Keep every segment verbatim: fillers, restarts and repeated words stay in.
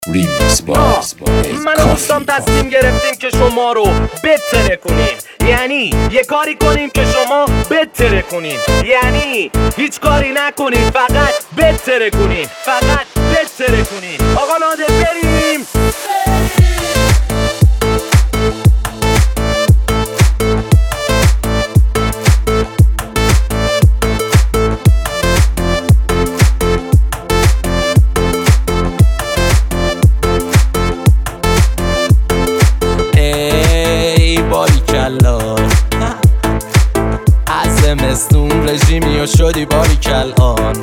ریمیکس باز من و دوستان تصمیم گرفتیم که شما رو بتره کنیم، یعنی یه کاری کنیم که شما بتره کنیم، یعنی هیچ کاری نکنیم فقط بتره کنیم، فقط بتره کنیم. آقا نادر بریم. از زمستون رژیمی و شدی باریکل آن.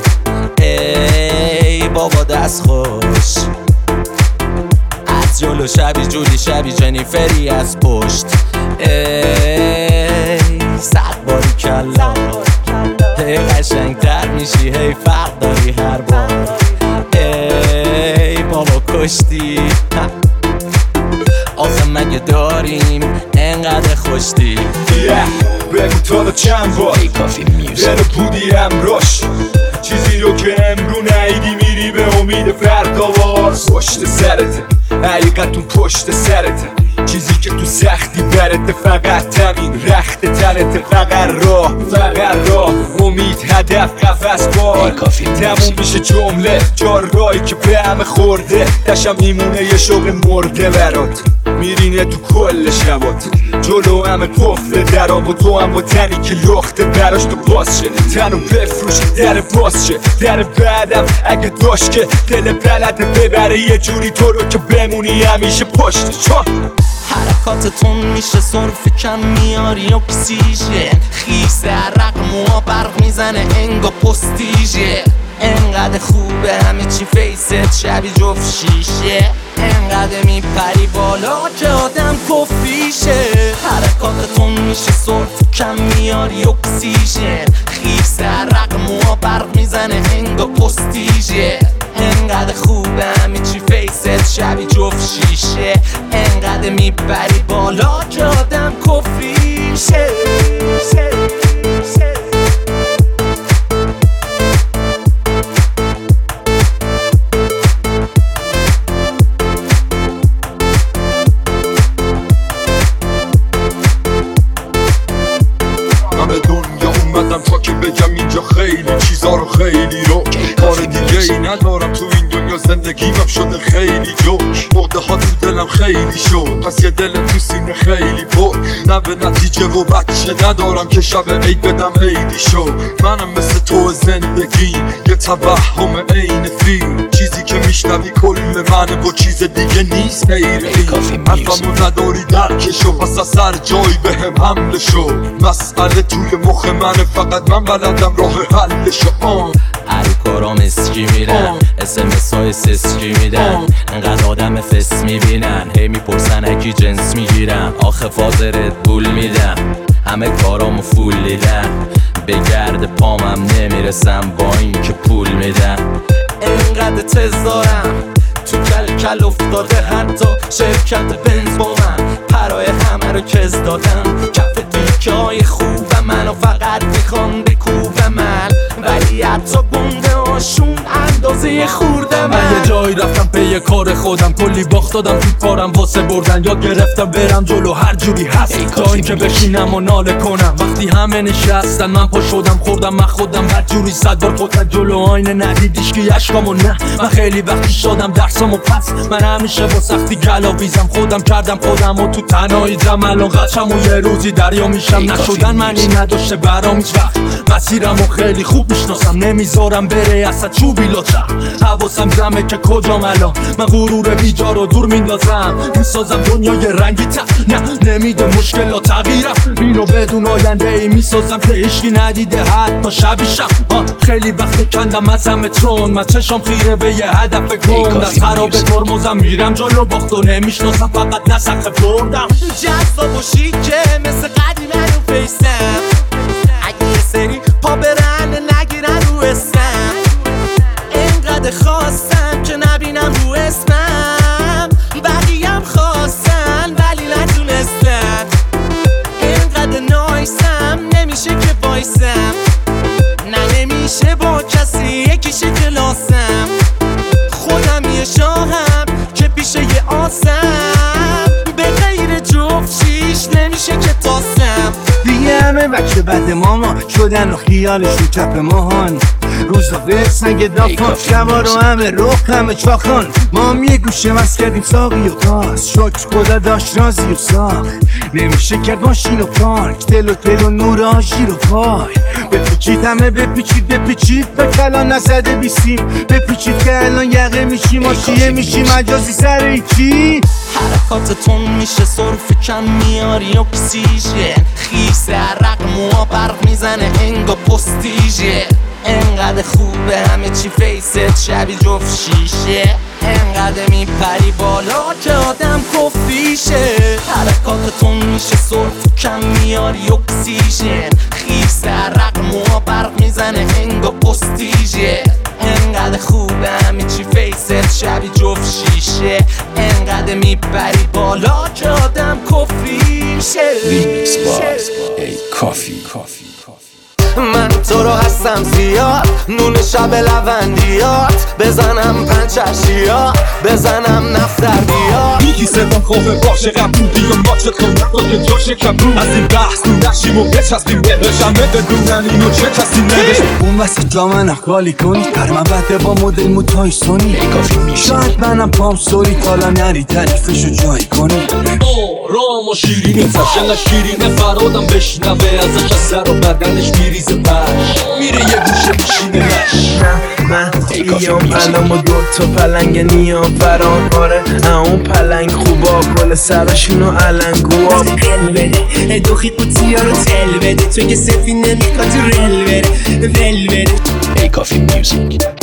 ای بابا دست خوش از جلو شبی جولی شبی جنیفری از پشت. ای صد باریکل آن. هی قشنگ تر میشی هی فرق داری هر بار. ای بابا کشتی آخه مگه داریم انقدر خوشتی. yeah. بگو تا دا چند بار دل بودی امروش چیزی رو که امرو نهیدی میری به امید فردا باز. پشت سرته حقیقتون پشت سرته، چیزی که تو سختی برته فقط همین رخت تنته. فقط راه فقط راه امید هدف قفس بار. تموم میشه جمله جار رایی که به همه خورده. دشم میمونه یه شوق مرده برات میرینه تو کل شبات. جلو همه پفته درام و تو هم با تنی که لخته براش تو باز شه. تنو بفروش در باز شه. در بعدم اگه داشت که دل بلده ببره یه جوری تو رو که بمونی همیشه پشت چون. حرکاتتون میشه صرف کم میاری اکسیژن. خیس عرق موها برق میزنه انگا پستیژه. انقدر خوبه همه چی فیست شبی جفت شیشه. انقدر میپری بالا که آدم کفیشه. حرکاتتون میشه صرف کم میاری اکسیژن. خیس عرق موها برق میزنه انگا پستیژه. انقدر خوبه همه چی فیست شبی جفت شیشه. انقدر میپری بالا که آدم کفیشه. من به دنیا اومدم تا که بگم اینجا خیلی چیزا رو خیلی رو کار دیگه ای ندارم تو این دنیا. زندگیمم شده خیلی جوش موقع ها تو دلم خیلی شد پس یه دل تو سینه خیلی پر. نه به نتیجه و بچه ندارم که شب عید بدم عیدی شد. منم مثل تو زندگی یه توهم عین فیلم. چیزی که میشنوی کل منه و چیز دیگه نیست غیره. حرفمو نداری درکشو پس از سر جایی به هم حمله شو. مسئله توی مخ منه فقط من بلدم راه حلشو. آن هر کارام اسکی میرن اس ام اس های سسکی میدن. انقدر آدم فس میبینن هی میپرسن اکی جنس میگیرم. آخه فاز ردبول میدم همه کارامو فول دیدم. به گرد پامم نمیرسم با این که پول میدم. انقدر تز دارم تو کل کل افتاده حتی شرکت بنز با من. پرای همه رو کز دادم کف دیکه های خوب منو فقط میخوام بکوب من. ولی حتی گنده هاشون اندازه خورده من. من یه جایی رفتم پی یه کار خودم کلی باخت دادم تو کارم واسه بردن. یا گرفتم برم جلو هر جوری هست تا اینکه بشینم و ناله کنم. وقتی همه نشستن من پا شدم خوردم من خودم هر جوری صد بار خودت جلو آینه ندیدیش که اشکامو نه. من خیلی وقتی شدم درسامو پس. من همیشه با سختی گلاویزم خودم کردم خودم و تو تنهایی جم. الان قچم و یه روزی دریا میشم. نشدن منی نداشته برام هیچ وقت. مسیرمو خیلی خوب میشناسم نمیذارم بره اصلا چوبی لطفا. حواسم جمعه که کجام الان. من غرور بیجا رو دور میندازم میسازم دنیای رنگی تر. نه نمیده مشکلات تغییرم. اینو بدون آینده ای میسازم که هیچکی ندیده حتی شبیشم. خیلی وقت کندم از همه ترون. من چشم خیره به یه هدف گم. دست خراب ترمزم میرم جلو باخت و نمیشناسم فقط نسخه بردم. جذاب و شیکه مثل قدیم رو فیسم. اگه یه سری پا برن نگیرن رو اسم. انقدر خواستم که نبینم رو اسمم. بقیم خواستن ولی نتونستن. انقدر نایسم نمیشه که وایسم. نه نمیشه با کسی یکیشه کلاسم. خودم یه شاهم بچه بد ماما شدن و خیالشون چپ ماهان روزا به سنگ دافان شبا رو همه روخ همه چاخان ما هم یه گوشه مست کردیم ساقی و گاز شکر خدا داشت رازی و ساخت نمیشه کرد ماشین و پارک دل و دل و نور آژیر و پای بپیچید همه بپیچید بپیچید به کلان نزده بیسیم بپیچید که الان یقه میشیم آشیه میشیم مجازی سر ایچی حرکاتتون میشه صرف کم میاری اکسیژن خیس عرق موها برق میزنه انگا پستیژه انقدر خوبه همه چی فیست شبی جفت شیشه انقدر میپری بالا که آدم کفیشه حرکاتتون میشه صرف کم میاری اکسیژن خیس عرق موها برق میزنه انگا پستیژه انقدر خوبه همه چی فیست شبی جفت شیشه انقدر میپری بالا که آدم کفیشه ریمیکس باز ای کافی کافی من تو رو هستم زیاد نون شب لوندیات بزنم پنچشیات بزنم نفتر بیاد میگی صدام خوبه باشه قبول بیام با چه خونم که تو شکم رو از این بحث رو نشیم و بچستیم بهش همه بدونن اینو چه کسی نوشت اون واسه جامن اخوالی کنی پر من بده با مدل موتای سونی شاید منم پام سوری تالا نری تعریفشو جایی کنی رام و شیرینه تشنه شیرینه فرادم بشنوه ازش از سر و بدنش میریزه پش میره یه گوشه میشینه نش من ایام الان با دو تا پلنگ نیام فران آره اون پلنگ خوبا گل سرشونو علنگو آب قل بده دو خیط بوتیا رو تل بده تو که سفی نمیکا تو رل بره ول بره ای کافی میوزیک